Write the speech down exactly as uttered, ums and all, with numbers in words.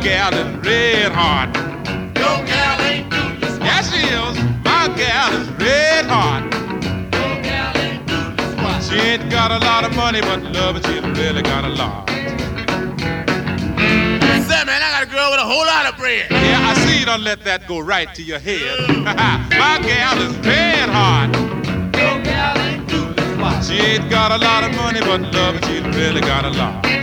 gal is red hot. Your gal ain't do you squat. Yes, she is. My gal is red hot. Your gal ain't do you squat. She ain't got a lot of money, but love it, she really got a lot. Say, man, I got a girl with a whole lot of bread. Yeah, I see you don't let that go right to your head. My gal is red hot. Your gal ain't do you squat. She ain't got a lot of money, but love it, she really got a lot.